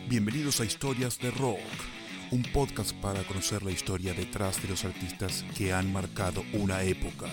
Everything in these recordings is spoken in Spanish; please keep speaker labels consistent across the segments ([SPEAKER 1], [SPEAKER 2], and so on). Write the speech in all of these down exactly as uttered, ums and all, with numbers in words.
[SPEAKER 1] Bienvenidos a Historias de Rock, un podcast para conocer la historia detrás de los artistas que han marcado una época.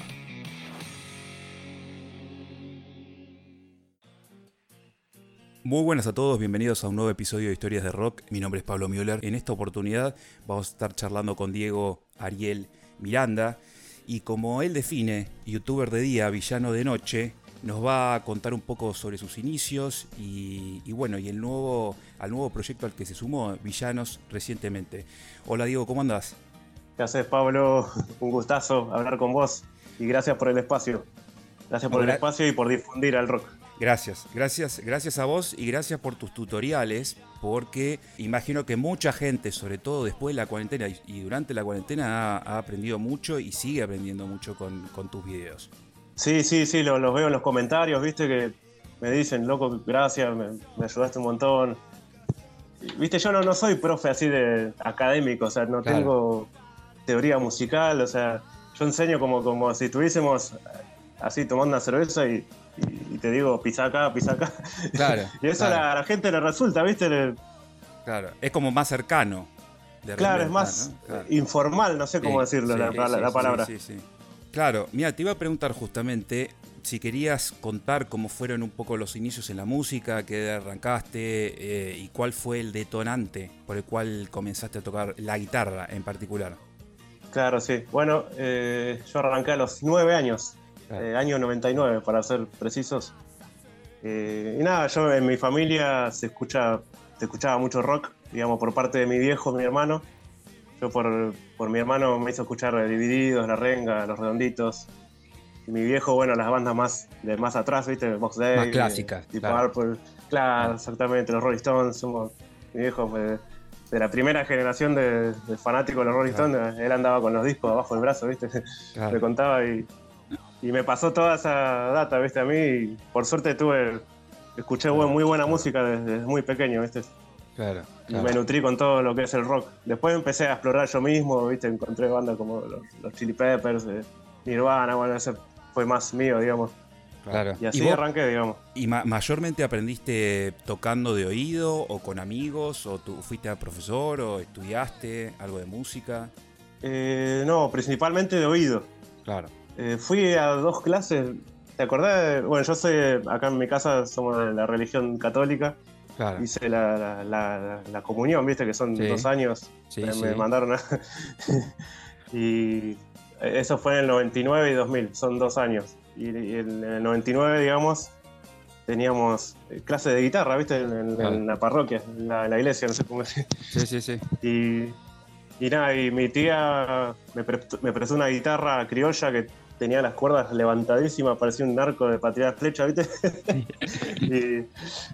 [SPEAKER 1] Muy buenas a todos, bienvenidos a un nuevo episodio de Historias de Rock. Mi nombre es Pablo Müller. En esta oportunidad vamos a estar charlando con Diego Ariel Miranda y, como él define, youtuber de día, villano de noche, nos va a contar un poco sobre sus inicios y, y bueno, y el nuevo, al nuevo proyecto al que se sumó, Villanos, recientemente. Hola Diego, ¿cómo andás?
[SPEAKER 2] ¿Qué haces, Pablo? Un gustazo hablar con vos y gracias por el espacio. Gracias por
[SPEAKER 1] Hola.
[SPEAKER 2] el espacio y por difundir al rock.
[SPEAKER 1] Gracias, gracias, gracias a vos y gracias por tus tutoriales, porque imagino que mucha gente, sobre todo después de la cuarentena y durante la cuarentena, ha, ha aprendido mucho y sigue aprendiendo mucho con, con tus videos.
[SPEAKER 2] Sí, sí, sí, los lo veo en los comentarios, viste, que me dicen, loco, gracias, me, me ayudaste un montón. Viste, yo no, no soy profe así de académico, o sea, no
[SPEAKER 1] Claro.
[SPEAKER 2] tengo teoría musical, o sea, yo enseño como, como si estuviésemos así tomando una cerveza y, y, y te digo, pisa acá, pisa acá.
[SPEAKER 1] Claro.
[SPEAKER 2] Y eso
[SPEAKER 1] claro.
[SPEAKER 2] a, la, a la gente le resulta, viste. Le...
[SPEAKER 1] Claro, es como más cercano. De
[SPEAKER 2] claro,
[SPEAKER 1] repente,
[SPEAKER 2] es más
[SPEAKER 1] ¿no? Claro.
[SPEAKER 2] informal, no sé
[SPEAKER 1] Sí,
[SPEAKER 2] cómo decirlo,
[SPEAKER 1] sí,
[SPEAKER 2] la, la,
[SPEAKER 1] sí,
[SPEAKER 2] la
[SPEAKER 1] sí,
[SPEAKER 2] palabra.
[SPEAKER 1] Sí, sí, sí. Claro, mira, te iba a preguntar justamente si querías contar cómo fueron un poco los inicios en la música, qué arrancaste eh, y cuál fue el detonante por el cual comenzaste a tocar la guitarra en particular.
[SPEAKER 2] Claro, sí. Bueno, eh, yo arranqué a los nueve años,
[SPEAKER 1] Claro.
[SPEAKER 2] eh, año noventa y nueve para ser precisos. Eh, y nada, yo en mi familia se escucha, se escuchaba mucho rock, digamos, por parte de mi viejo, mi hermano. Yo por, por mi hermano me hizo escuchar Divididos, La Renga, Los Redonditos. Y mi viejo, bueno, las bandas más de más atrás, ¿viste? Box Day,
[SPEAKER 1] Más clásicas,
[SPEAKER 2] Deep
[SPEAKER 1] claro.
[SPEAKER 2] Purple. Claro,
[SPEAKER 1] Claro.
[SPEAKER 2] exactamente, los Rolling Stones. Somos, mi viejo fue de, de la primera generación de, de fanáticos de los Rolling
[SPEAKER 1] Claro.
[SPEAKER 2] Stones. Él andaba con los discos abajo del brazo, ¿viste?
[SPEAKER 1] Claro.
[SPEAKER 2] Me contaba y, y me pasó toda esa data, ¿viste? A mí, y por suerte tuve, escuché
[SPEAKER 1] Claro,
[SPEAKER 2] muy buena
[SPEAKER 1] claro.
[SPEAKER 2] música desde, desde muy pequeño, ¿viste?
[SPEAKER 1] Claro,
[SPEAKER 2] Y
[SPEAKER 1] claro.
[SPEAKER 2] me nutrí con todo lo que es el rock. Después empecé a explorar yo mismo, ¿viste? Encontré bandas como los, los Chili Peppers, eh, Nirvana, bueno, ese fue más mío, digamos.
[SPEAKER 1] Claro.
[SPEAKER 2] Y así
[SPEAKER 1] ¿Y vos,
[SPEAKER 2] arranqué, digamos.
[SPEAKER 1] ¿Y ma- mayormente aprendiste tocando de oído o con amigos? ¿O tú fuiste a profesor o estudiaste algo de música?
[SPEAKER 2] Eh, no, principalmente de oído.
[SPEAKER 1] Claro.
[SPEAKER 2] Eh, fui a dos clases. ¿Te acordás? Bueno, yo soy, acá en mi casa somos de la religión católica.
[SPEAKER 1] Claro.
[SPEAKER 2] Hice la, la, la, la comunión, ¿viste? Que son
[SPEAKER 1] Sí.
[SPEAKER 2] dos años.
[SPEAKER 1] Sí,
[SPEAKER 2] me,
[SPEAKER 1] sí.
[SPEAKER 2] me mandaron a... Y eso fue en el noventa y nueve y dos mil, son dos años. Y, y en el noventa y nueve, digamos, teníamos clases de guitarra, ¿viste? En, en,
[SPEAKER 1] Claro.
[SPEAKER 2] en la parroquia, en la, en la iglesia, no sé cómo decir.
[SPEAKER 1] Sí, sí, sí.
[SPEAKER 2] Y, y nada, y mi tía me prestó, me prestó una guitarra criolla que tenía las cuerdas levantadísimas, parecía un narco de patriar flecha, ¿viste? y,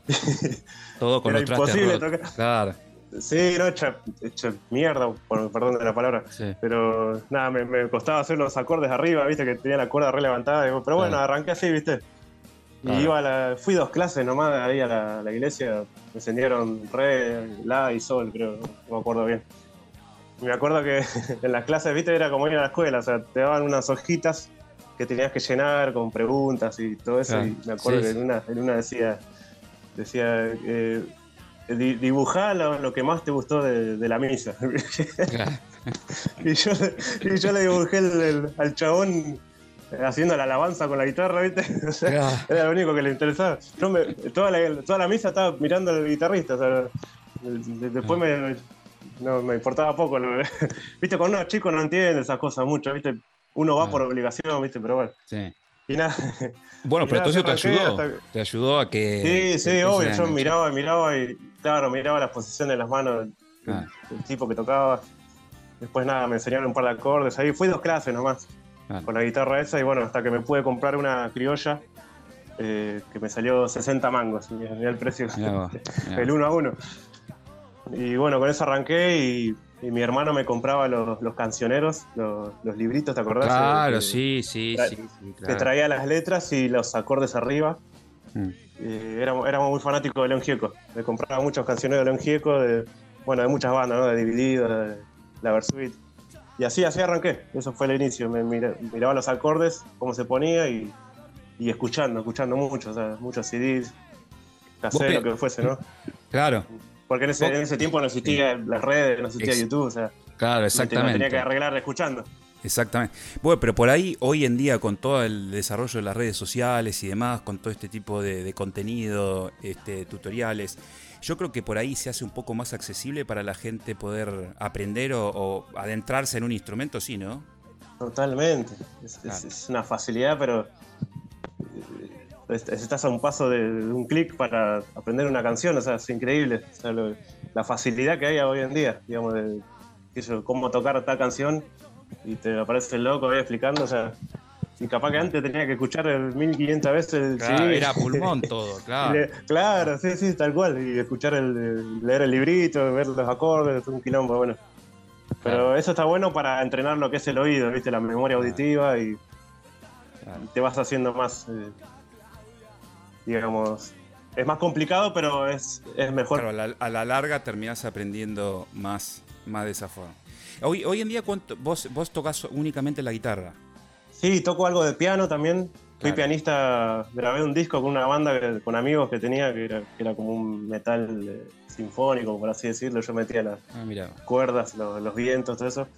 [SPEAKER 1] Todo con
[SPEAKER 2] era
[SPEAKER 1] los trastes
[SPEAKER 2] imposible
[SPEAKER 1] rotos.
[SPEAKER 2] tocar.
[SPEAKER 1] Claro.
[SPEAKER 2] Sí, no, hecha, hecha mierda, por perdón de la palabra.
[SPEAKER 1] Sí.
[SPEAKER 2] Pero nada, me, me costaba hacer los acordes arriba, ¿viste? Que tenía la cuerda re levantada. Pero bueno,
[SPEAKER 1] Claro.
[SPEAKER 2] arranqué así, ¿viste? Y
[SPEAKER 1] Claro.
[SPEAKER 2] iba a la, fui dos clases nomás ahí a la, a la iglesia. Me enseñaron re, la y sol, creo, no me acuerdo bien. Y me acuerdo que en las clases, ¿viste? Era como ir a la escuela, o sea, te daban unas hojitas que tenías que llenar con preguntas y todo eso.
[SPEAKER 1] Claro.
[SPEAKER 2] Y me acuerdo
[SPEAKER 1] Sí,
[SPEAKER 2] que
[SPEAKER 1] sí.
[SPEAKER 2] en una, en una decía, decía eh, di- dibujá lo, lo que más te gustó de, de la misa.
[SPEAKER 1] Claro.
[SPEAKER 2] y, yo, y yo le dibujé el, el- al chabón haciendo la alabanza con la guitarra, ¿viste? O sea,
[SPEAKER 1] Claro.
[SPEAKER 2] era lo único que le interesaba. Yo me- toda, la, toda la misa estaba mirando al guitarrista, o sea, de- después me, no, me importaba poco. ¿No? Viste, con unos chicos no entienden esas cosas mucho, ¿viste? Uno va
[SPEAKER 1] Claro.
[SPEAKER 2] por obligación, ¿viste? Pero bueno.
[SPEAKER 1] Sí.
[SPEAKER 2] Y nada.
[SPEAKER 1] Bueno,
[SPEAKER 2] y
[SPEAKER 1] pero
[SPEAKER 2] nada,
[SPEAKER 1] entonces te
[SPEAKER 2] así arranqué
[SPEAKER 1] ayudó.
[SPEAKER 2] hasta-
[SPEAKER 1] Te ayudó a que.
[SPEAKER 2] Sí, sí,
[SPEAKER 1] que
[SPEAKER 2] obvio.
[SPEAKER 1] empieces a
[SPEAKER 2] Yo
[SPEAKER 1] enganchar.
[SPEAKER 2] miraba, miraba y, claro, miraba las posiciones de las manos del,
[SPEAKER 1] Claro.
[SPEAKER 2] del tipo que tocaba. Después nada, me enseñaron un par de acordes. Ahí fui dos clases nomás
[SPEAKER 1] Claro.
[SPEAKER 2] con la guitarra esa y bueno, hasta que me pude comprar una criolla eh, que me salió sesenta mangos. Mirá, mirá el precio.
[SPEAKER 1] Mirá vos, mirá
[SPEAKER 2] el
[SPEAKER 1] vos.
[SPEAKER 2] uno a uno. Y bueno, con eso arranqué y, y mi hermano me compraba los, los cancioneros, los, los libritos, ¿te acordás?
[SPEAKER 1] Claro,
[SPEAKER 2] Que-
[SPEAKER 1] sí, sí,
[SPEAKER 2] tra-
[SPEAKER 1] sí, sí,
[SPEAKER 2] que
[SPEAKER 1] claro.
[SPEAKER 2] traía las letras y los acordes arriba.
[SPEAKER 1] Mm.
[SPEAKER 2] Eh, éramos, éramos muy fanáticos de León Gieco. Me compraba muchos cancioneros de León Gieco, de, bueno, de muchas bandas, ¿no? De Dividido, de La Versuit. Y así, así arranqué. Eso fue el inicio. Me mira- miraba los acordes, cómo se ponía y, y escuchando, escuchando mucho, o sea, muchos C Ds,
[SPEAKER 1] Vos
[SPEAKER 2] cassettes,
[SPEAKER 1] pe-
[SPEAKER 2] lo que fuese, ¿no?
[SPEAKER 1] Claro.
[SPEAKER 2] Porque en ese, en ese tiempo no existía sí. las redes, no existía Ex YouTube, o sea.
[SPEAKER 1] Claro, exactamente.
[SPEAKER 2] Tenía que arreglar escuchando.
[SPEAKER 1] Exactamente. Bueno, pero por ahí, hoy en día, con todo el desarrollo de las redes sociales y demás, con todo este tipo de, de contenido, este, tutoriales, yo creo que por ahí se hace un poco más accesible para la gente poder aprender o, o adentrarse en un instrumento, ¿sí, no?
[SPEAKER 2] Totalmente. Es, claro. es, es una facilidad, pero estás a un paso de, de un clic para aprender una canción, o sea, es increíble. O sea, lo, la facilidad que hay hoy en día, digamos, de eso, cómo tocar tal canción y te aparece el loco ahí explicando, o sea, y capaz que antes tenía que escuchar mil quinientas veces el
[SPEAKER 1] claro,
[SPEAKER 2] C D.
[SPEAKER 1] Era pulmón todo, claro.
[SPEAKER 2] Le, claro, sí, sí, tal cual. Y escuchar el, leer el librito, ver los acordes, un quilombo, bueno. Pero claro. Eso está bueno para entrenar lo que es el oído, ¿viste? La memoria auditiva y, claro. y te vas haciendo más, eh, digamos, es más complicado, pero es, es mejor.
[SPEAKER 1] Claro, a la, a la larga terminás aprendiendo más, más de esa forma. Hoy, hoy en día, ¿cuánto, vos, vos tocás únicamente la guitarra?
[SPEAKER 2] Sí, toco algo de piano también. Claro. Fui pianista, grabé un disco con una banda que, con amigos que tenía, que era, que era como un metal eh, sinfónico, por así decirlo. Yo metía las ah, cuerdas, los, los vientos, todo eso.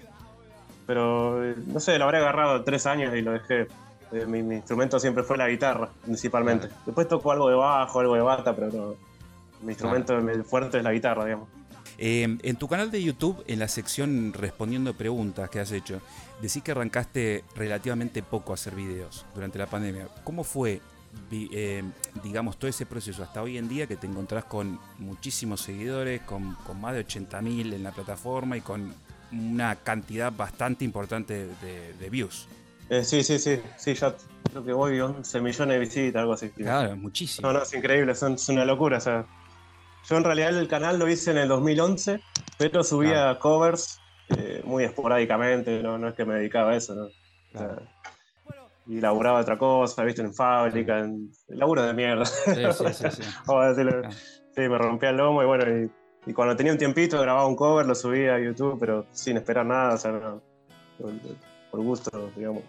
[SPEAKER 2] Pero, eh, no sé, lo habré agarrado tres años y lo dejé. Eh, mi, mi instrumento siempre fue la guitarra, principalmente. Claro. Después toco algo de bajo, algo de bata, pero no, mi instrumento claro. fuerte es la guitarra, digamos.
[SPEAKER 1] Eh, en tu canal de YouTube, en la sección respondiendo preguntas que has hecho, decís que arrancaste relativamente poco a hacer videos durante la pandemia. ¿Cómo fue, eh, digamos, todo ese proceso hasta hoy en día que te encontrás con muchísimos seguidores, con, con más de ochenta mil en la plataforma y con una cantidad bastante importante de, de views?
[SPEAKER 2] Eh, sí, sí, sí, sí, ya creo que voy once millones de visitas, algo así.
[SPEAKER 1] Claro, muchísimo.
[SPEAKER 2] No, no, es increíble, son, es una locura, o sea. Yo en realidad el canal lo hice en el dos mil once, pero subía claro. covers eh, muy esporádicamente, no, no es que me dedicaba a eso, ¿no? Claro. O sea, y laburaba otra cosa, viste, en fábrica, claro. en laburo de mierda. Sí, sí, sí. Sí. Vamos a decirlo. Claro. Sí, me rompía el lomo y bueno, y, y cuando tenía un tiempito grababa un cover, lo subía a YouTube, pero sin esperar nada, o sea, no, por, por gusto, digamos.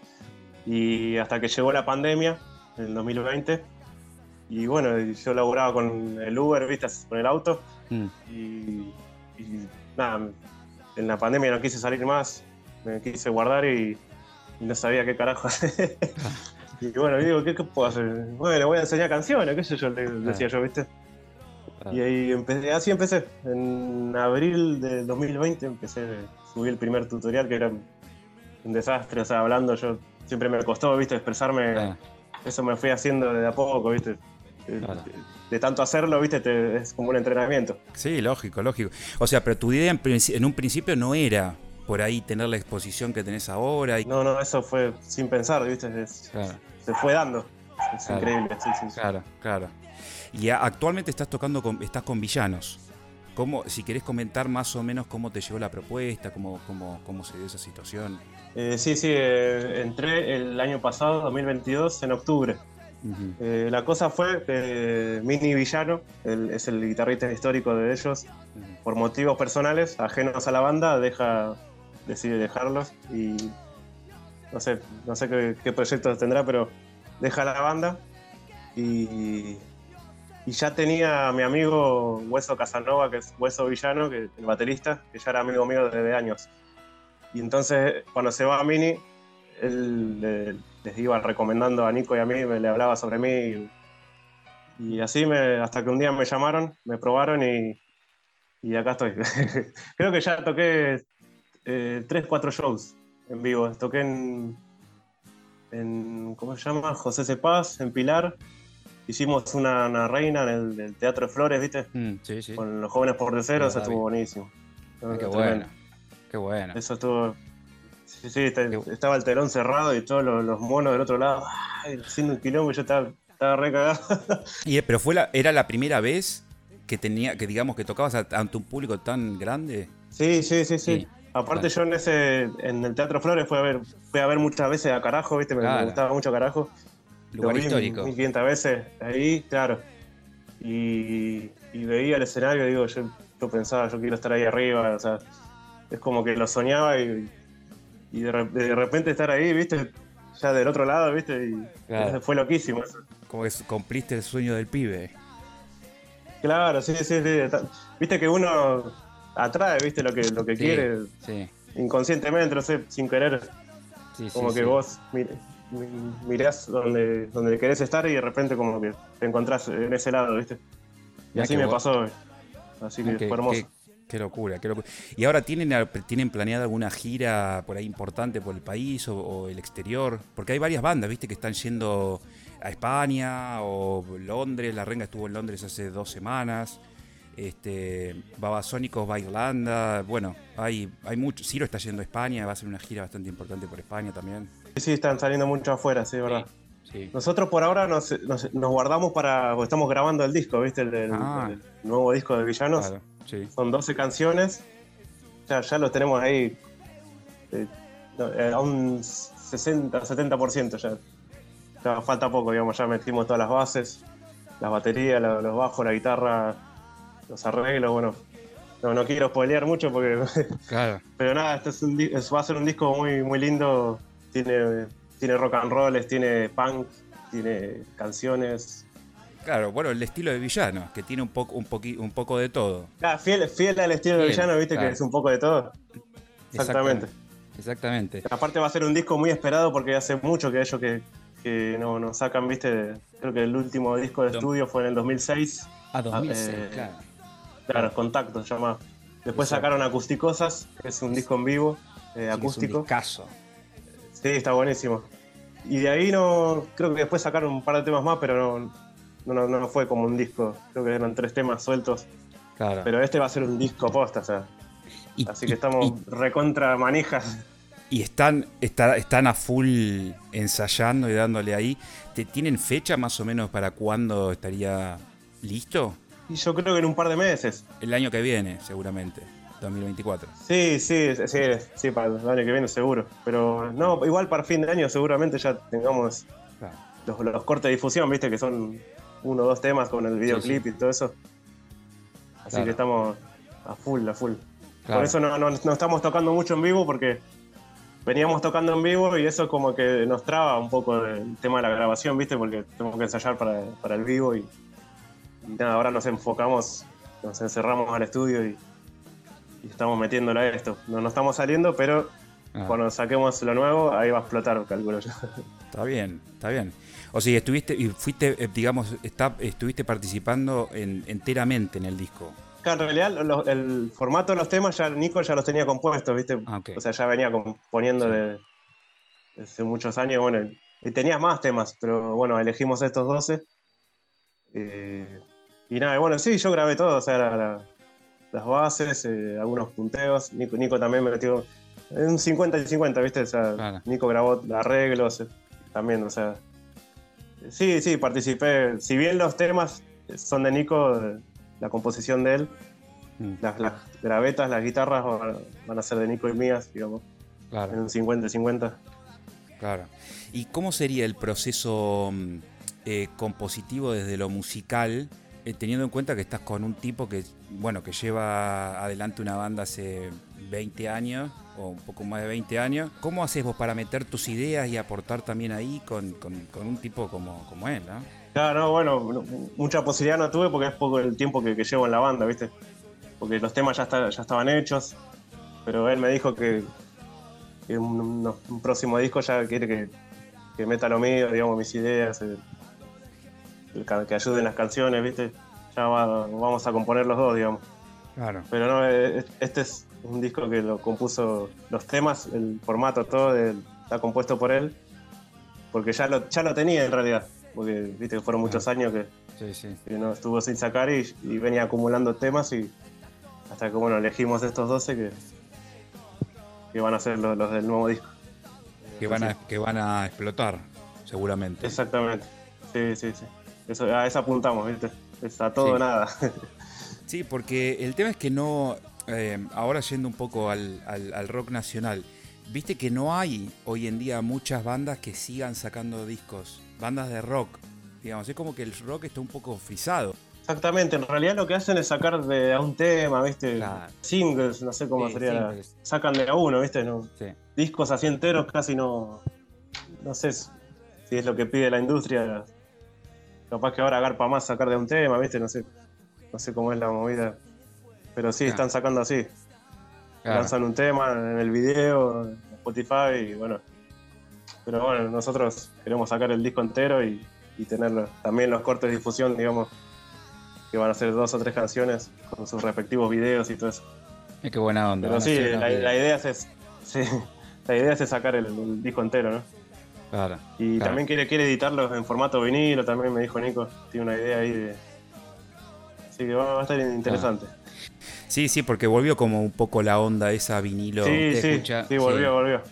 [SPEAKER 2] Y hasta que llegó la pandemia, en el dos mil veinte, y bueno, yo laburaba con el Uber, ¿viste? Con el auto. Mm. Y, y nada, en la pandemia no quise salir más, me quise guardar y, y no sabía qué carajo hacer. Y bueno, digo, ¿qué, ¿qué puedo hacer? Bueno, voy a enseñar canciones, qué sé yo, le decía yo, ¿viste? Y ahí empecé, así empecé. En abril del dos mil veinte empecé, subí el primer tutorial que era un desastre, o sea, hablando yo, siempre me costó, ¿viste? Expresarme, ah. Eso me fui haciendo de a poco, ¿viste? Claro. De, de tanto hacerlo, viste, te, es como un entrenamiento.
[SPEAKER 1] Sí, lógico, lógico. O sea, pero tu idea en, en un principio no era por ahí tener la exposición que tenés ahora. Y...
[SPEAKER 2] No, no, eso fue sin pensar, viste, es, claro. Se fue dando. Es claro. Increíble, sí, sí, sí.
[SPEAKER 1] Claro, claro. Y actualmente estás tocando con, estás con Villanos. ¿Cómo, si querés comentar más o menos cómo te llegó la propuesta, cómo, cómo, cómo se dio esa situación?
[SPEAKER 2] Eh, sí, sí, eh, entré el año pasado, dos mil veintidós, en octubre. Uh-huh. Eh, la cosa fue que Mini Villano, el, es el guitarrista histórico de ellos, uh-huh. por motivos personales, ajenos a la banda, deja, decide dejarlos y no sé, no sé qué, qué proyectos tendrá, pero deja la banda y, y ya tenía a mi amigo Hueso Casanova, que es Hueso Villano, que, el baterista, que ya era amigo mío desde años. Y entonces cuando se va a Mini, él le, les iba recomendando a Nico y a mí, me, le hablaba sobre mí y, y así me, hasta que un día me llamaron, me probaron y, y acá estoy. Creo que ya toqué eh, tres, cuatro shows en vivo. Toqué en, en ¿cómo se llama? José Cepaz, en Pilar. Hicimos una, una reina en el, el Teatro de Flores, ¿viste? Mm, sí, sí. Con los jóvenes por tercero, eso estuvo buenísimo.
[SPEAKER 1] Ah, qué bueno, qué bueno.
[SPEAKER 2] Eso estuvo... Sí, sí, estaba el telón cerrado y todos los, los monos del otro lado, ay, haciendo un quilombo y yo estaba, estaba re cagado.
[SPEAKER 1] Y, pero fue la, ¿era la primera vez que tenía, que digamos que tocabas ante un público tan grande?
[SPEAKER 2] Sí, sí, sí, sí. sí. Aparte claro. Yo en ese, en el Teatro Flores fui a ver, fui a ver muchas veces a Carajo, ¿viste? Me, claro. me gustaba mucho Carajo.
[SPEAKER 1] Lugar histórico.
[SPEAKER 2] mil quinientas veces ahí, claro. Y, y veía el escenario y digo, yo, yo pensaba, yo quiero estar ahí arriba, o sea, es como que lo soñaba y Y de, de repente estar ahí, ¿viste? Ya del otro lado, ¿viste? Y claro. Fue loquísimo eso.
[SPEAKER 1] Como que cumpliste el sueño del pibe.
[SPEAKER 2] Claro, sí, sí, sí. Viste que uno atrae, viste, lo que, lo que
[SPEAKER 1] Sí,
[SPEAKER 2] quiere
[SPEAKER 1] sí,
[SPEAKER 2] inconscientemente, no sé, sin querer.
[SPEAKER 1] sí, sí,
[SPEAKER 2] Como que
[SPEAKER 1] sí.
[SPEAKER 2] vos mir- mi- mirás donde, donde querés estar y de repente como que te encontrás en ese lado, viste. Y
[SPEAKER 1] Mirá
[SPEAKER 2] así
[SPEAKER 1] que
[SPEAKER 2] me
[SPEAKER 1] vos,
[SPEAKER 2] pasó, así
[SPEAKER 1] mirá
[SPEAKER 2] que fue
[SPEAKER 1] que,
[SPEAKER 2] hermoso.
[SPEAKER 1] que- qué locura, qué locura. ¿Y ahora tienen, tienen planeada alguna gira por ahí importante por el país o, o el exterior? Porque hay varias bandas, viste, que están yendo a España o Londres. La Renga estuvo en Londres hace dos semanas. Este, Babasónicos va a Irlanda. Bueno, hay, hay mucho. Ciro está yendo a España, va a hacer una gira bastante importante por España también.
[SPEAKER 2] Sí, sí, están saliendo mucho afuera, sí, es verdad.
[SPEAKER 1] Sí, sí.
[SPEAKER 2] Nosotros por ahora nos, nos- nos guardamos para, porque estamos grabando el disco, viste, el, el-
[SPEAKER 1] Ah,
[SPEAKER 2] el nuevo disco de Villanos.
[SPEAKER 1] claro, sí.
[SPEAKER 2] Son doce canciones, ya, ya los tenemos ahí eh, no, eh, a un sesenta, setenta por ciento ya. Ya falta poco, digamos, ya metimos todas las bases, las baterías, la- los bajos, la guitarra, los arreglos, bueno. No, no quiero spoilear mucho porque.
[SPEAKER 1] Claro.
[SPEAKER 2] Pero nada, este es un, di- es- va a ser un disco muy, muy lindo. Tiene, tiene rock and roll, tiene punk, tiene canciones.
[SPEAKER 1] Claro, bueno, el estilo de Villano, que tiene un poco, un poqui- un poco de todo.
[SPEAKER 2] Ah, fiel, fiel al estilo de
[SPEAKER 1] Fiel,
[SPEAKER 2] Villano, viste, que
[SPEAKER 1] claro.
[SPEAKER 2] es un poco de todo. Exactamente.
[SPEAKER 1] Exactamente.
[SPEAKER 2] Aparte va a ser un disco muy esperado porque hace mucho que ellos que, que no, no sacan, viste. Creo que el último disco de
[SPEAKER 1] Dom-
[SPEAKER 2] estudio fue en el dos mil seis.
[SPEAKER 1] Ah, dos mil seis,
[SPEAKER 2] eh,
[SPEAKER 1] claro.
[SPEAKER 2] Claro, Contacto se llama. Después
[SPEAKER 1] Exacto.
[SPEAKER 2] sacaron Acusticosas, que es un disco en vivo, eh, acústico.
[SPEAKER 1] Es un discazo.
[SPEAKER 2] Sí, está buenísimo. Y de ahí no. Creo que después sacaron un par de temas más, pero no, no, no, no fue como un disco. Creo que eran tres temas sueltos.
[SPEAKER 1] Claro.
[SPEAKER 2] Pero este va a ser un disco posta, o sea.
[SPEAKER 1] Y,
[SPEAKER 2] Así que
[SPEAKER 1] y-
[SPEAKER 2] estamos recontra manijas.
[SPEAKER 1] y- y están, está- están a full ensayando y dándole ahí. ¿Te, ¿Tienen fecha más o menos para cuándo estaría listo?
[SPEAKER 2] Y yo creo que en un par de meses.
[SPEAKER 1] El año que viene, seguramente. dos mil veinticuatro.
[SPEAKER 2] Sí, sí, sí, sí, para el año que viene seguro. Pero no, igual para fin de año seguramente ya tengamos
[SPEAKER 1] Claro.
[SPEAKER 2] los, los cortes de difusión, viste, que son uno o dos temas con el videoclip
[SPEAKER 1] sí.
[SPEAKER 2] y todo eso. Así
[SPEAKER 1] Claro.
[SPEAKER 2] que estamos a full, a full.
[SPEAKER 1] Claro.
[SPEAKER 2] Por eso no, no, no estamos tocando mucho en vivo, porque veníamos tocando en vivo y eso como que nos traba un poco el tema de la grabación, viste, porque tenemos que ensayar para, para el vivo y, y nada, ahora nos enfocamos, nos encerramos al estudio y, y estamos metiéndole a esto. No, no estamos saliendo, pero
[SPEAKER 1] Ah.
[SPEAKER 2] cuando saquemos lo nuevo, ahí va a explotar, calculo yo.
[SPEAKER 1] Está bien, está bien. O sea, estuviste, y fuiste, eh, digamos, está, estuviste participando en- enteramente en el disco.
[SPEAKER 2] Claro, en realidad lo- el formato de los temas ya Nico ya los tenía compuestos, ¿viste?
[SPEAKER 1] Ah, ok.
[SPEAKER 2] O sea, ya venía componiendo
[SPEAKER 1] Sí.
[SPEAKER 2] de, desde muchos años. Bueno, y tenías más temas, pero bueno, elegimos estos doce. Eh, y nada, bueno, sí, yo grabé todo, o sea, la- la- las bases, eh, algunos punteos. Nico, Nico también me metió en un cincuenta y cincuenta, ¿viste? O sea,
[SPEAKER 1] Claro.
[SPEAKER 2] Nico grabó arreglos eh, también, o sea. Sí, sí, participé. Si bien los temas son de Nico, eh, la composición de él,
[SPEAKER 1] Mm,
[SPEAKER 2] las, las gravetas, las guitarras van, van a ser de Nico y mías, digamos, en
[SPEAKER 1] claro,
[SPEAKER 2] un cincuenta cincuenta.
[SPEAKER 1] claro. ¿Y cómo sería el proceso mm, eh, compositivo desde lo musical, eh, teniendo en cuenta que estás con un tipo que, bueno, que lleva adelante una banda hace veinte años, o un poco más de veinte años? ¿Cómo haces vos para meter tus ideas y aportar también ahí con, con- con un tipo como, como él, ¿no?
[SPEAKER 2] Claro, no, bueno, no- mucha posibilidad no tuve porque es poco el tiempo que, que llevo en la banda, ¿viste? Porque los temas ya, está- ya estaban hechos, pero él me dijo que, que un, un- un próximo disco ya quiere que, que meta lo mío, digamos, mis ideas, eh, el ca- que ayuden las canciones, ¿viste? Ya va- vamos a componer los dos, digamos.
[SPEAKER 1] Claro.
[SPEAKER 2] Pero no, eh, este es un disco que lo compuso, los temas, el formato, todo eh, está compuesto por él, porque ya lo, ya lo tenía en realidad, porque viste que fueron muchos años que,
[SPEAKER 1] Sí, sí.
[SPEAKER 2] que no estuvo sin sacar y, y venía acumulando temas y hasta que bueno, elegimos estos doce que, que van a ser los, los del nuevo disco.
[SPEAKER 1] Que van, a, que van a explotar, seguramente.
[SPEAKER 2] Exactamente, sí, sí, sí. Eso, a eso apuntamos, ¿viste? Es a todo o
[SPEAKER 1] Sí.
[SPEAKER 2] nada.
[SPEAKER 1] Sí, porque el tema es que no, eh, ahora yendo un poco al, al- al rock nacional, viste que no hay hoy en día muchas bandas que sigan sacando discos, bandas de rock, digamos, es como que el rock está un poco frisado.
[SPEAKER 2] Exactamente, en realidad lo que hacen es sacar de a un tema, ¿viste?
[SPEAKER 1] Claro.
[SPEAKER 2] Singles, no sé cómo
[SPEAKER 1] Sí,
[SPEAKER 2] sería. la-
[SPEAKER 1] singles.
[SPEAKER 2] Sacan de a uno, ¿viste? No,
[SPEAKER 1] Sí,
[SPEAKER 2] discos así enteros casi no. No sé si es lo que pide la industria. Capaz que ahora agarpa más sacar de un tema, ¿viste? No sé. no sé cómo es la movida. Pero sí,
[SPEAKER 1] Ah,
[SPEAKER 2] están sacando así.
[SPEAKER 1] claro.
[SPEAKER 2] Lanzan un tema en el video, en Spotify, y bueno. Pero bueno, nosotros queremos sacar el disco entero y, y tener también los cortes de difusión, digamos, que van a ser dos o tres canciones con sus respectivos videos y todo eso.
[SPEAKER 1] Eh, qué buena onda.
[SPEAKER 2] Pero
[SPEAKER 1] Van a
[SPEAKER 2] sí,
[SPEAKER 1] hacer unos
[SPEAKER 2] la, la
[SPEAKER 1] videos.
[SPEAKER 2] idea es, sí, la idea es sacar el, el disco entero, ¿no?
[SPEAKER 1] Claro,
[SPEAKER 2] Y
[SPEAKER 1] claro.
[SPEAKER 2] también quiere, quiere editarlo en formato vinilo, también me dijo Nico, tiene una idea ahí de... Así que va, va a estar
[SPEAKER 1] Claro.
[SPEAKER 2] interesante.
[SPEAKER 1] Sí, sí, porque volvió como un poco la onda esa vinilo.
[SPEAKER 2] Sí,
[SPEAKER 1] Te
[SPEAKER 2] sí,
[SPEAKER 1] escucha,
[SPEAKER 2] sí,
[SPEAKER 1] sí,
[SPEAKER 2] volvió, volvió.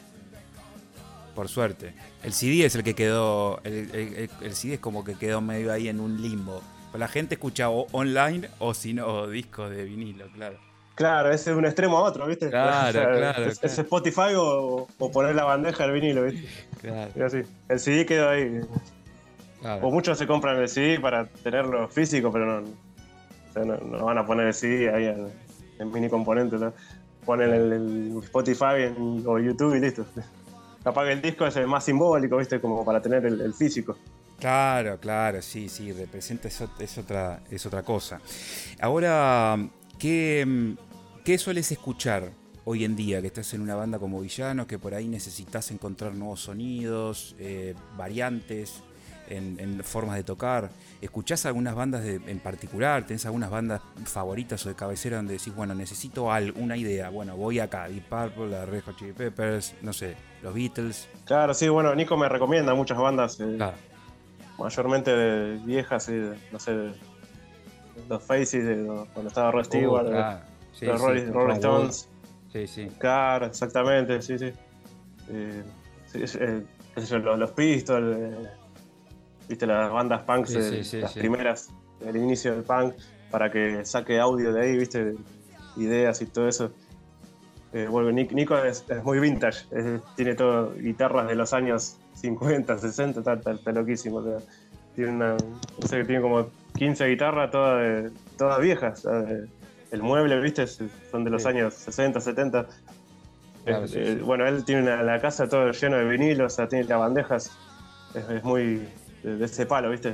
[SPEAKER 1] por suerte. El C D es el que quedó, el, el- el- el C D es como que quedó medio ahí en un limbo. Pero la gente escucha o online o si no, discos de vinilo, claro.
[SPEAKER 2] Claro, ese es de un extremo a otro, ¿viste? O
[SPEAKER 1] Claro,
[SPEAKER 2] sea,
[SPEAKER 1] claro,
[SPEAKER 2] es, es
[SPEAKER 1] claro.
[SPEAKER 2] Spotify o, o poner la bandeja del vinilo, ¿viste?
[SPEAKER 1] Claro,
[SPEAKER 2] Y así. El C D quedó ahí.
[SPEAKER 1] claro.
[SPEAKER 2] O muchos se compran el C D para tenerlo físico, pero no, o sea, no, no van a poner el C D ahí en, en mini componente, ¿no? Ponen
[SPEAKER 1] Claro.
[SPEAKER 2] el, el Spotify en- o YouTube y listo. Capaz que el disco es el más simbólico, ¿viste? Como para tener el, el físico.
[SPEAKER 1] Claro, claro, sí, sí, representa es, ot- es otra, es otra cosa. Ahora, ¿qué, mm, ¿qué sueles escuchar hoy en día? Que estás en una banda como Villanos, que por ahí necesitas encontrar nuevos sonidos, eh, variantes en, en formas de tocar. ¿Escuchás algunas bandas de- en particular? ¿Tenés algunas bandas favoritas o de cabecera donde decís, bueno, necesito algo, una idea? Bueno, voy acá, Deep Purple, la Red Hot Chili Peppers, no sé, los Beatles.
[SPEAKER 2] Claro, sí, bueno, Nico me recomienda muchas bandas, eh,
[SPEAKER 1] Claro.
[SPEAKER 2] mayormente de viejas, sí, de- no sé, de- los Faces, de, de cuando estaba Rod
[SPEAKER 1] Uh,
[SPEAKER 2] Stewart, de-
[SPEAKER 1] claro. Sí,
[SPEAKER 2] los
[SPEAKER 1] sí,
[SPEAKER 2] Rolling,
[SPEAKER 1] con
[SPEAKER 2] Rolling
[SPEAKER 1] Ron Wood.
[SPEAKER 2] Stones.
[SPEAKER 1] Sí, sí.
[SPEAKER 2] Claro, exactamente, sí, sí. Eh, sí, es, eh, qué sé yo, los, los Pistols, eh, viste, las bandas punks,
[SPEAKER 1] Sí, sí,
[SPEAKER 2] eh,
[SPEAKER 1] sí,
[SPEAKER 2] las
[SPEAKER 1] sí.
[SPEAKER 2] primeras, el inicio del punk, para que saque audio de ahí, viste, ideas y todo eso. Eh, bueno, Nic- Nico es, es muy vintage, es- tiene todo, guitarras de los años cincuenta, sesenta, está, está- está loquísimo. O sea, tiene una, no sé, tiene como quince guitarras, todas, de- todas viejas. O sea, el mueble, viste, es- son de los
[SPEAKER 1] Sí,
[SPEAKER 2] años sesenta, setenta.
[SPEAKER 1] claro,
[SPEAKER 2] Es-
[SPEAKER 1] sí,
[SPEAKER 2] eh,
[SPEAKER 1] sí.
[SPEAKER 2] bueno, él tiene una- la casa todo lleno de vinilos, o sea, tiene las bandejas, es, es muy de, de ese palo, ¿viste?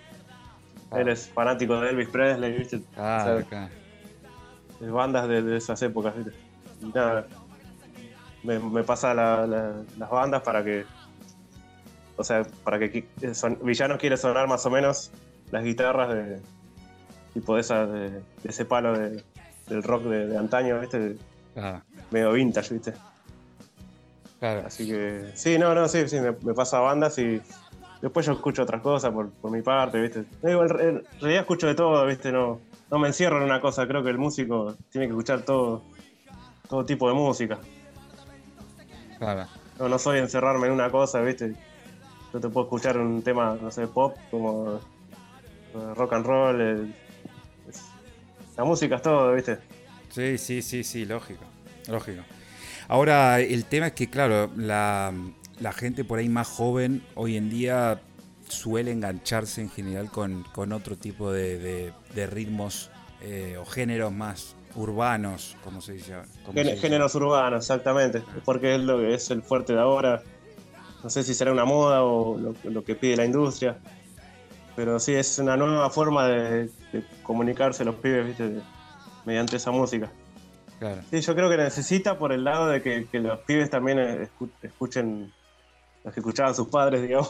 [SPEAKER 2] Él
[SPEAKER 1] Claro,
[SPEAKER 2] es fanático de Elvis Presley, ¿viste? O
[SPEAKER 1] claro,
[SPEAKER 2] sea,
[SPEAKER 1] claro.
[SPEAKER 2] de bandas de, de esas épocas, ¿viste? Y nada, me, me pasa la- la- las bandas para que, o sea, para que qui- son, Villanos quiere sonar más o menos las guitarras de tipo de, esa, de, de ese palo de- del rock de, de antaño, ¿viste?
[SPEAKER 1] Claro,
[SPEAKER 2] Medio vintage, ¿viste?
[SPEAKER 1] claro.
[SPEAKER 2] Así que sí, no, no, sí, sí, me, me pasa bandas y después yo escucho otras cosas por, por mi parte, ¿viste? Digo, en, en realidad escucho de todo, ¿viste? No, no me encierro en una cosa, creo que el músico tiene que escuchar todo, todo tipo de música.
[SPEAKER 1] Claro.
[SPEAKER 2] No, no soy encerrarme en una cosa, ¿viste? Yo te puedo escuchar un tema, no sé, pop, como eh, rock and roll. el- es- la música es todo, ¿viste?
[SPEAKER 1] Sí, sí, sí, sí, lógico. Lógico. Ahora, el tema es que, claro, la, la gente por ahí más joven hoy en día suele engancharse en general con, con otro tipo de, de- de ritmos eh, o géneros más urbanos, como se dice, como se
[SPEAKER 2] Gén-
[SPEAKER 1] dice.
[SPEAKER 2] Géneros urbanos, exactamente. Porque es, lo, que es el fuerte de ahora. No sé si será una moda o lo, lo que pide la industria. Pero sí, es una nueva forma de, de comunicarse los pibes, ¿viste? De- mediante esa música.
[SPEAKER 1] Claro,
[SPEAKER 2] Sí, yo creo que necesita por el lado de que, que los pibes también eh, escu- escuchen los que escuchaban sus padres, digamos.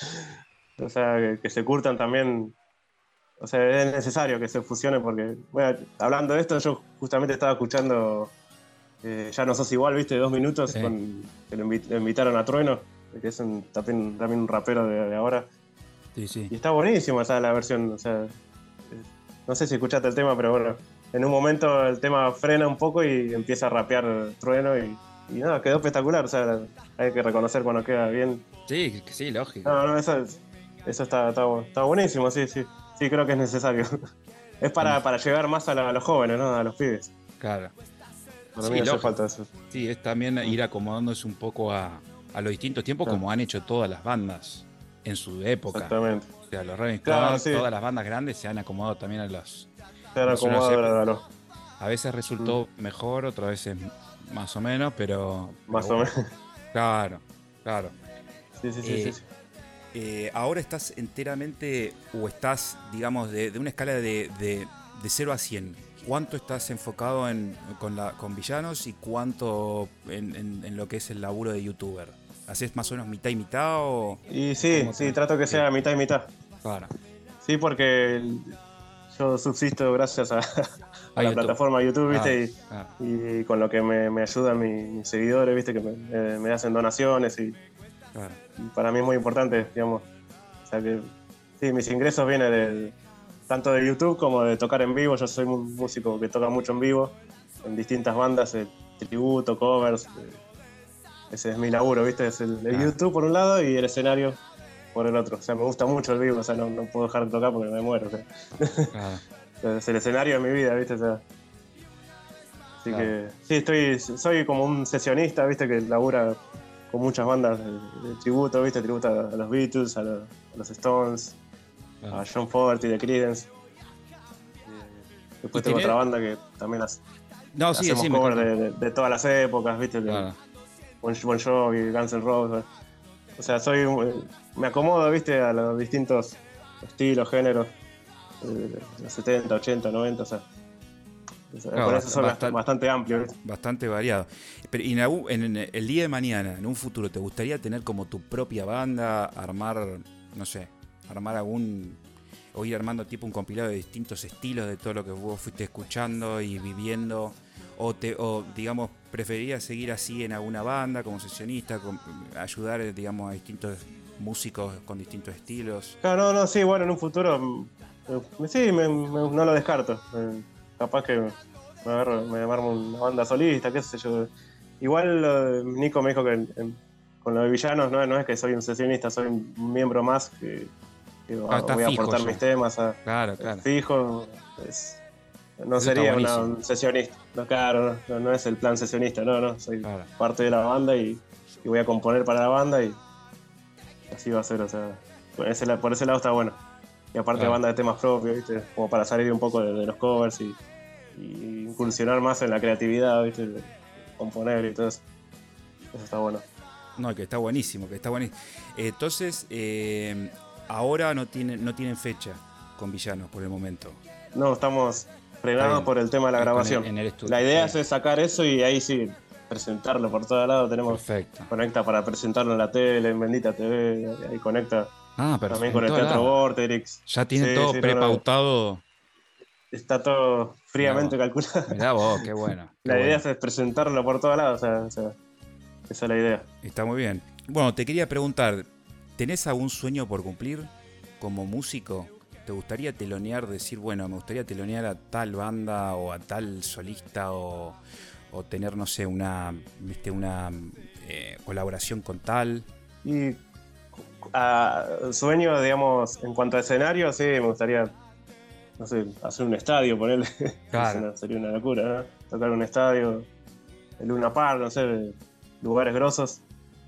[SPEAKER 2] O sea, que, que se curtan también. O sea, es necesario que se fusionen porque, bueno, hablando de esto, yo justamente estaba escuchando eh, Ya no sos igual, ¿viste? Dos minutos
[SPEAKER 1] sí,
[SPEAKER 2] con que lo, invi- lo invitaron a Trueno, que es un, también, también un rapero de, de ahora.
[SPEAKER 1] sí, sí.
[SPEAKER 2] Y está buenísimo esa la versión. O sea, eh, no sé si escuchaste el tema, pero bueno, en un momento el tema frena un poco y empieza a rapear Trueno y, y nada, quedó espectacular. O sea, hay que reconocer cuando queda bien.
[SPEAKER 1] Sí, que sí, lógico.
[SPEAKER 2] No, no, eso, es- eso está, está, está buenísimo, sí, sí. Sí, creo que es necesario. Es
[SPEAKER 1] Bueno,
[SPEAKER 2] para, para llegar más a, la- a los jóvenes, ¿no? A los pibes.
[SPEAKER 1] claro.
[SPEAKER 2] Para mí
[SPEAKER 1] Sí,
[SPEAKER 2] hace
[SPEAKER 1] lógico.
[SPEAKER 2] falta eso.
[SPEAKER 1] Sí, es también
[SPEAKER 2] Mm,
[SPEAKER 1] ir acomodándose un poco a, a los distintos tiempos
[SPEAKER 2] claro,
[SPEAKER 1] como han hecho todas las bandas en su época.
[SPEAKER 2] exactamente.
[SPEAKER 1] O sea, los Rolling
[SPEAKER 2] Claro,
[SPEAKER 1] Stones,
[SPEAKER 2] sí.
[SPEAKER 1] todas las bandas grandes se han acomodado también a los,
[SPEAKER 2] Se han
[SPEAKER 1] no sé, no sé,
[SPEAKER 2] acomodado a los.
[SPEAKER 1] a veces
[SPEAKER 2] Mm,
[SPEAKER 1] resultó mejor, otras veces más o menos, pero, pero
[SPEAKER 2] más o
[SPEAKER 1] bueno,
[SPEAKER 2] menos.
[SPEAKER 1] claro, claro.
[SPEAKER 2] Sí, sí, sí, sí,
[SPEAKER 1] Eh,
[SPEAKER 2] sí.
[SPEAKER 1] eh, ahora estás enteramente, o estás, digamos, de, de una escala de, de- de cero a cien, ¿cuánto estás enfocado en, con, la, con villanos y cuánto en, en, en lo que es el laburo de youtuber? ¿Hacés más o menos mitad y mitad o...?
[SPEAKER 2] Y sí, sí, trato que sea mitad y mitad.
[SPEAKER 1] Claro.
[SPEAKER 2] Sí, porque el- yo subsisto gracias a, a
[SPEAKER 1] A
[SPEAKER 2] la
[SPEAKER 1] YouTube.
[SPEAKER 2] plataforma YouTube, ¿viste?
[SPEAKER 1] Ah, ah.
[SPEAKER 2] Y, y con lo que me, me ayudan mis, mis seguidores, ¿viste? Que me, me- me hacen donaciones y,
[SPEAKER 1] Claro.
[SPEAKER 2] y para mí es muy importante, digamos. O sea que, sí, mis ingresos vienen del, tanto de YouTube como de tocar en vivo. Yo soy un músico que toca mucho en vivo, en distintas bandas, eh, tributo, covers. eh, ese es mi laburo, ¿viste? Es el, el
[SPEAKER 1] Ah.
[SPEAKER 2] YouTube por un lado y el escenario por el otro. O sea, me gusta mucho el vivo, o sea, no, no puedo dejar de tocar porque me muero. O sea.
[SPEAKER 1] Claro.
[SPEAKER 2] Es el escenario de mi vida, ¿viste? O sea, así
[SPEAKER 1] Claro.
[SPEAKER 2] que sí, estoy, soy como un sesionista, ¿viste? Que labura con muchas bandas de, de tributo, ¿viste? Tributo a, a los Beatles, a, lo- a los Stones,
[SPEAKER 1] Claro.
[SPEAKER 2] a John Fogerty de Creedence. Después
[SPEAKER 1] ¿Y
[SPEAKER 2] tengo
[SPEAKER 1] tenés-
[SPEAKER 2] otra banda que también hace-
[SPEAKER 1] No, sí,
[SPEAKER 2] hacemos
[SPEAKER 1] sí, me
[SPEAKER 2] cover
[SPEAKER 1] contó.
[SPEAKER 2] de, de- de todas las épocas, ¿viste? De
[SPEAKER 1] Claro.
[SPEAKER 2] Bon, Bon Jovi, Guns N' Roses. O sea, soy un- me acomodo, ¿viste? A los distintos estilos, géneros. eh, los setenta, ochenta, noventa, o sea. o sea,
[SPEAKER 1] Claro,
[SPEAKER 2] con eso soy
[SPEAKER 1] bastante-
[SPEAKER 2] bastante amplio, ¿viste?
[SPEAKER 1] Bastante variado. Pero y en, algún- en- en el día de mañana, en un futuro, ¿te gustaría tener como tu propia banda, armar, no sé, armar algún, o ir armando tipo un compilado de distintos estilos de todo lo que vos fuiste escuchando y viviendo? O, te, o digamos, preferirías seguir así en alguna banda como sesionista, con- ayudar, digamos, a distintos músicos con distintos estilos?
[SPEAKER 2] Claro, no, no, sí, bueno, en un futuro. mm, eh, sí, me- me- no lo descarto. Eh, capaz que me, agarro, me armo una banda solista, qué sé yo. Igual eh, Nico me dijo que en- en- con lo de villanos no, no es que soy un sesionista, soy un miembro más que, que va-
[SPEAKER 1] Ah, está
[SPEAKER 2] voy a
[SPEAKER 1] fijo
[SPEAKER 2] aportar
[SPEAKER 1] ya.
[SPEAKER 2] mis temas a,
[SPEAKER 1] Claro, claro.
[SPEAKER 2] fijo. es- no
[SPEAKER 1] Eso está
[SPEAKER 2] sería una,
[SPEAKER 1] buenísimo.
[SPEAKER 2] un sesionista. No, claro, no, no es el plan sesionista, no, no. Soy
[SPEAKER 1] Claro.
[SPEAKER 2] parte de la banda y, y voy a componer para la banda y así va a ser, o sea, por ese, la- por ese lado está bueno. Y aparte
[SPEAKER 1] Claro.
[SPEAKER 2] banda de temas propios, ¿viste? Como para salir un poco de, de los covers y, y incursionar más en la creatividad, ¿viste? De componer y todo eso. Eso está bueno.
[SPEAKER 1] No, que está buenísimo, que está buenísimo. Entonces, eh, ahora no tienen, no tienen fecha con Villanos por el momento.
[SPEAKER 2] No, estamos
[SPEAKER 1] Está
[SPEAKER 2] frenados
[SPEAKER 1] bien.
[SPEAKER 2] por el tema de la
[SPEAKER 1] Eh, con
[SPEAKER 2] grabación.
[SPEAKER 1] el- en el estudio.
[SPEAKER 2] La idea
[SPEAKER 1] Está
[SPEAKER 2] es sacar eso y ahí sí, presentarlo por todos lados. Tenemos
[SPEAKER 1] Perfecto.
[SPEAKER 2] Conecta para presentarlo en la tele, en Bendita T V, ahí conecta
[SPEAKER 1] Ah, perfecto.
[SPEAKER 2] también con el Teatro Vorterix.
[SPEAKER 1] Ya tienen
[SPEAKER 2] Sí,
[SPEAKER 1] todo
[SPEAKER 2] sí, no, no,
[SPEAKER 1] prepautado.
[SPEAKER 2] está todo
[SPEAKER 1] Mirá
[SPEAKER 2] fríamente
[SPEAKER 1] vos.
[SPEAKER 2] calculado.
[SPEAKER 1] Mirá vos, qué bueno. Qué
[SPEAKER 2] La idea
[SPEAKER 1] bueno.
[SPEAKER 2] es presentarlo por todos lados, o sea, o sea, esa es la idea.
[SPEAKER 1] Está muy bien. Bueno, te quería preguntar, ¿tenés algún sueño por cumplir como músico? ¿Te gustaría telonear, decir, bueno, me gustaría telonear a tal banda o a tal solista o, o tener, no sé, una, viste, una eh, colaboración con tal?
[SPEAKER 2] Y a sueño, digamos, en cuanto a escenario, sí, me gustaría, no sé, hacer un estadio, ponerle.
[SPEAKER 1] Claro.
[SPEAKER 2] Es una- sería una locura, ¿no? Tocar un estadio, el Luna Park, no sé, lugares grosos.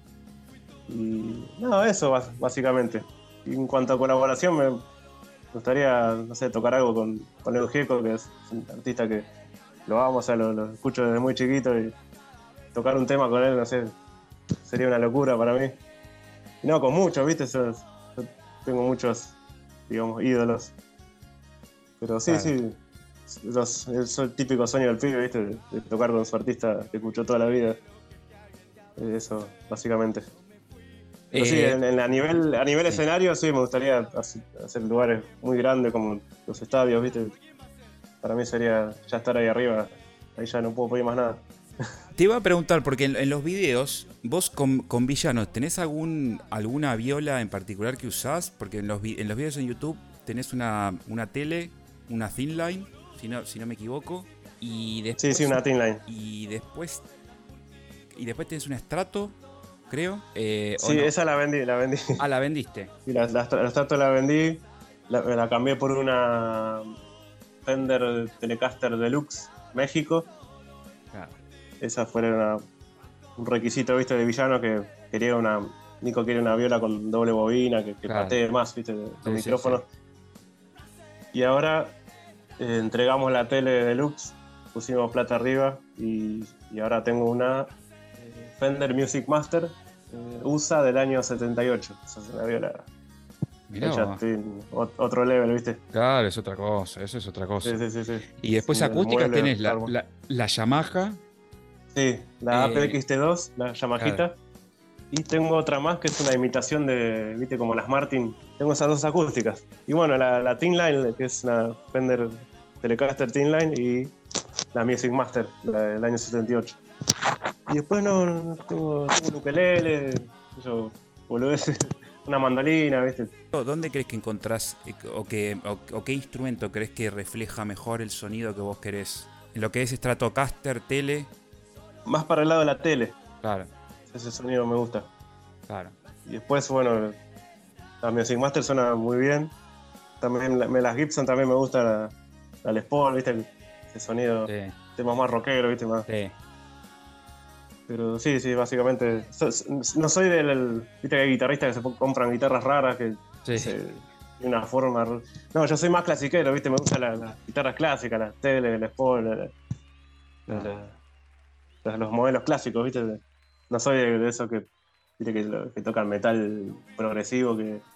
[SPEAKER 2] Y no, eso bas- básicamente. Y en cuanto a colaboración, me gustaría, no sé, tocar algo con, con Leo Gieco, que es un artista que lo amo, o sea, lo, lo escucho desde muy chiquito y tocar un tema con él, no sé, sería una locura para mí. Y no, con muchos, ¿viste? Yo, yo tengo muchos, digamos, ídolos. Pero sí,
[SPEAKER 1] Claro.
[SPEAKER 2] sí, los, es el típico sueño del pibe, ¿viste? De, de tocar con su artista que escuchó toda la vida. Eh, Eso, básicamente. Pero sí,
[SPEAKER 1] Eh,
[SPEAKER 2] en, en- a nivel, a nivel
[SPEAKER 1] sí.
[SPEAKER 2] escenario, sí, me gustaría hacer, hacer lugares muy grandes como los estadios, ¿viste? Para mí sería ya estar ahí arriba. Ahí ya no puedo pedir más nada.
[SPEAKER 1] Te iba a preguntar, porque en, en los videos, vos con, con Villanos, ¿tenés algún, alguna viola en particular que usás? Porque en los, vi- en los videos en YouTube tenés una, una tele, una thin line, si no, si no me equivoco. Y después,
[SPEAKER 2] Sí, sí, una Team Line.
[SPEAKER 1] Y después, y después tenés un estrato, creo. eh, ¿o
[SPEAKER 2] Sí,
[SPEAKER 1] no?
[SPEAKER 2] esa la vendí, la vendí.
[SPEAKER 1] Ah, la vendiste.
[SPEAKER 2] Sí, la, la, la estatua la vendí, la, la cambié por una Fender Telecaster Deluxe México.
[SPEAKER 1] Claro.
[SPEAKER 2] Esa fue una- un requisito, ¿viste? De Villano, que quería una. Nico quiere una viola con doble bobina, que, que
[SPEAKER 1] Claro.
[SPEAKER 2] patee más, ¿viste? De, de
[SPEAKER 1] Sí,
[SPEAKER 2] micrófono.
[SPEAKER 1] sí,
[SPEAKER 2] Y ahora eh, entregamos la tele Deluxe, pusimos plata arriba y, y ahora tengo una eh, Fender Music Master eh, U S A del año setenta y ocho. Esa es una viola
[SPEAKER 1] Mirá
[SPEAKER 2] ahí ya
[SPEAKER 1] vos.
[SPEAKER 2] estoy en ot- otro level, ¿viste?
[SPEAKER 1] Claro, es otra cosa, eso es otra cosa.
[SPEAKER 2] Sí, sí, sí, sí.
[SPEAKER 1] Y después
[SPEAKER 2] Sí, el
[SPEAKER 1] acústicas
[SPEAKER 2] mueble,
[SPEAKER 1] tenés la,
[SPEAKER 2] armo.
[SPEAKER 1] la, la Yamaha.
[SPEAKER 2] Sí, la
[SPEAKER 1] eh,
[SPEAKER 2] A P X T dos, la
[SPEAKER 1] claro,
[SPEAKER 2] Yamahita. Y tengo otra más que es una imitación de, viste, como las Martin. Tengo esas dos acústicas. Y bueno, la, la Teen Line, que es una Fender Telecaster Teen Line, y la Music Master, la del año setenta y ocho. Y después no, no, tengo, tengo un ukelele, yo, boludeces, una mandolina, viste.
[SPEAKER 1] ¿dónde crees que encontrás eh, o, que, o, o qué instrumento crees que refleja mejor el sonido que vos querés? En lo que es Stratocaster, tele.
[SPEAKER 2] Más para el lado de la tele,
[SPEAKER 1] Claro,
[SPEAKER 2] ese sonido me gusta.
[SPEAKER 1] claro.
[SPEAKER 2] Y después, bueno, la Music Master suena muy bien. También la, me- las Gibson también me gusta la, la Les Paul, viste, ese sonido,
[SPEAKER 1] Sí,
[SPEAKER 2] temas más rockero, viste, más.
[SPEAKER 1] sí.
[SPEAKER 2] Pero sí, sí, básicamente. so- so- no soy del. el- Viste que hay guitarristas que se po- compran guitarras raras, que
[SPEAKER 1] Sí.
[SPEAKER 2] se, de una forma. r- No, yo soy más clasiquero, viste, me gustan la- las guitarras clásicas, las tele, las Paul, la- la-
[SPEAKER 1] Ah,
[SPEAKER 2] la- la- los modelos clásicos, viste. No soy de, de esos que, viste, que, lo- que tocan metal progresivo, que eh,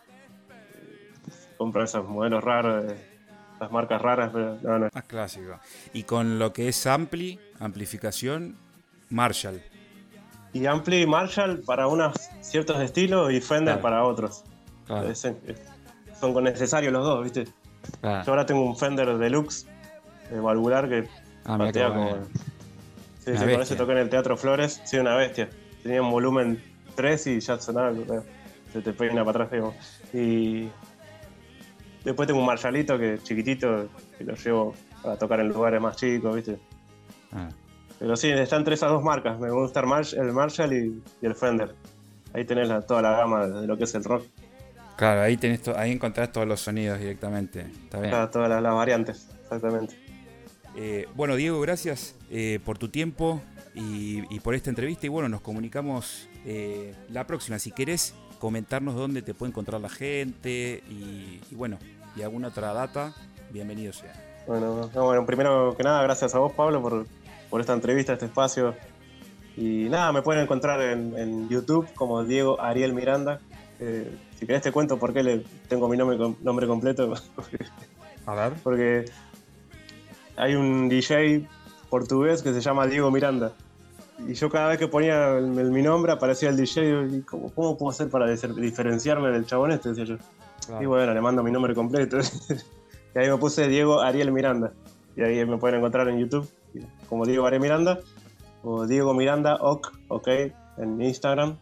[SPEAKER 2] compran esos modelos raros, eh, las marcas raras, pero no, no.
[SPEAKER 1] más clásico. Y con lo que es ampli, amplificación, Marshall.
[SPEAKER 2] Y Ampli y Marshall para unos ciertos estilos y Fender
[SPEAKER 1] Claro.
[SPEAKER 2] para otros.
[SPEAKER 1] Claro,
[SPEAKER 2] Es- es- son necesarios los dos, ¿viste?
[SPEAKER 1] claro.
[SPEAKER 2] Yo ahora tengo un Fender Deluxe eh, valvular que
[SPEAKER 1] Ah, mirá qué
[SPEAKER 2] patea
[SPEAKER 1] bueno.
[SPEAKER 2] como. Sí,
[SPEAKER 1] Una
[SPEAKER 2] sí, con
[SPEAKER 1] bestia.
[SPEAKER 2] ese toqué en el Teatro Flores, sí, una bestia. Tenía un volumen tres y ya sonaba, eh, se te peina para atrás, digamos. Y después tengo un Marshallito que es chiquitito, que lo llevo para tocar en lugares más chicos, ¿viste?
[SPEAKER 1] Ah,
[SPEAKER 2] Pero sí, están entre esas dos marcas. Me gusta el Marsh- el Marshall y, y el Fender. Ahí tenés la- toda la gama de lo que es el rock.
[SPEAKER 1] claro, ahí, tenés to- ahí encontrás todos los sonidos directamente. Está bien.
[SPEAKER 2] Está todas las, las variantes, exactamente.
[SPEAKER 1] Eh, bueno, Diego, gracias eh, por tu tiempo y, y por esta entrevista. Y bueno, nos comunicamos eh, la próxima. Si querés comentarnos dónde te puede encontrar la gente y, y bueno, y alguna otra data, bienvenido sea.
[SPEAKER 2] Bueno, no, bueno, primero que nada, gracias a vos, Pablo, por, por esta entrevista, este espacio. Y nada, me pueden encontrar en, en YouTube como Diego Ariel Miranda. Eh, si querés te cuento por qué le tengo mi nombre, com- nombre completo.
[SPEAKER 1] A ver.
[SPEAKER 2] Porque hay un D J portugués que se llama Diego Miranda. Y yo cada vez que ponía el- el- mi nombre aparecía el D J y ¿cómo, cómo puedo hacer para dis- diferenciarme del chabón este? Decía yo.
[SPEAKER 1] Claro.
[SPEAKER 2] Y bueno, le mando mi nombre completo. Y ahí me puse Diego Ariel Miranda. Y ahí me pueden encontrar en YouTube como Diego Ariel Miranda o Diego Miranda OK, ok, en Instagram.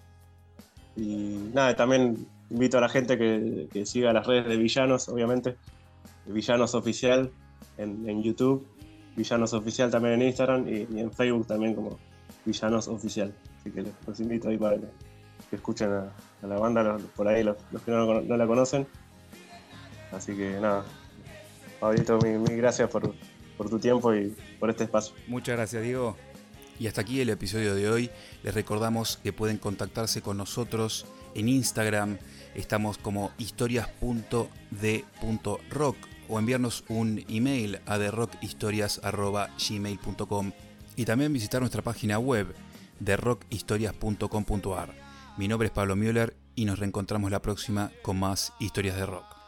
[SPEAKER 2] Y nada, también invito a la gente que, que siga las redes de Villanos, obviamente. Villanos Oficial en, en YouTube, Villanos Oficial también en Instagram y, y en Facebook también como Villanos Oficial. Así que los, los invito ahí para que, que escuchen a, a la banda, los, por ahí los, los que no, no la conocen. Así que nada, Pablito, mil, mil gracias por, por tu tiempo y por este espacio.
[SPEAKER 1] Muchas gracias, Diego. Y hasta aquí el episodio de hoy. Les recordamos que pueden contactarse con nosotros en Instagram. Estamos como historias punto de punto rock o enviarnos un email a the rock historias arroba gmail punto com y también visitar nuestra página web the rock historias punto com punto a r. Mi nombre es Pablo Müller y nos reencontramos la próxima con más historias de rock.